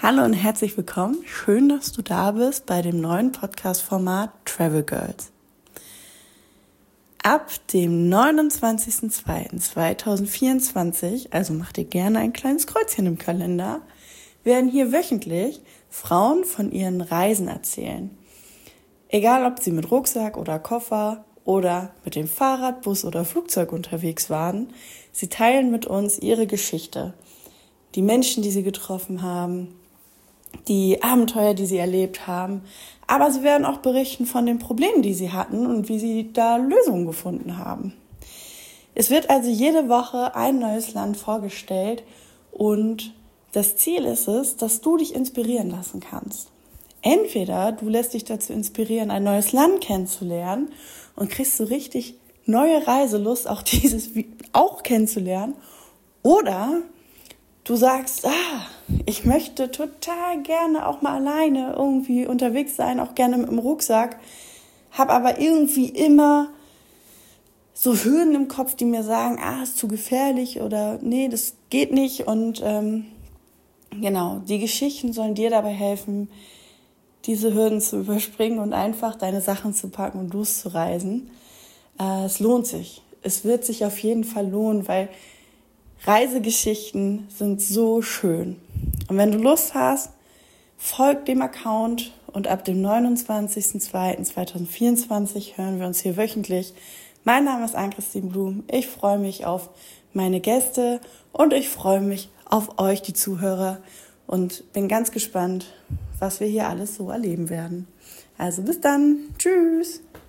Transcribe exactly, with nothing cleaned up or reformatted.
Hallo und herzlich willkommen. Schön, dass du da bist bei dem neuen Podcast-Format Travel Girls. Ab dem neunundzwanzigsten zweiten zweitausendvierundzwanzig, also mach dir gerne ein kleines Kreuzchen im Kalender, werden hier wöchentlich Frauen von ihren Reisen erzählen. Egal, ob sie mit Rucksack oder Koffer oder mit dem Fahrrad, Bus oder Flugzeug unterwegs waren, sie teilen mit uns ihre Geschichte, die Menschen, die sie getroffen haben, die Abenteuer, die sie erlebt haben, aber sie werden auch berichten von den Problemen, die sie hatten und wie sie da Lösungen gefunden haben. Es wird also jede Woche ein neues Land vorgestellt und das Ziel ist es, dass du dich inspirieren lassen kannst. Entweder du lässt dich dazu inspirieren, ein neues Land kennenzulernen und kriegst so richtig neue Reiselust, auch dieses auch kennenzulernen, oder du sagst, ah, ich möchte total gerne auch mal alleine irgendwie unterwegs sein, auch gerne mit dem Rucksack, habe aber irgendwie immer so Hürden im Kopf, die mir sagen, ah, ist zu gefährlich oder nee, das geht nicht. Und ähm, genau, die Geschichten sollen dir dabei helfen, diese Hürden zu überspringen und einfach deine Sachen zu packen und loszureisen. Äh, es lohnt sich. Es wird sich auf jeden Fall lohnen, weil Reisegeschichten sind so schön. Und wenn du Lust hast, folg dem Account und ab dem neunundzwanzigsten zweiten zweitausendvierundzwanzig hören wir uns hier wöchentlich. Mein Name ist Ann-Christine Blum. Ich freue mich auf meine Gäste und ich freue mich auf euch, die Zuhörer, und bin ganz gespannt, was wir hier alles so erleben werden. Also bis dann. Tschüss.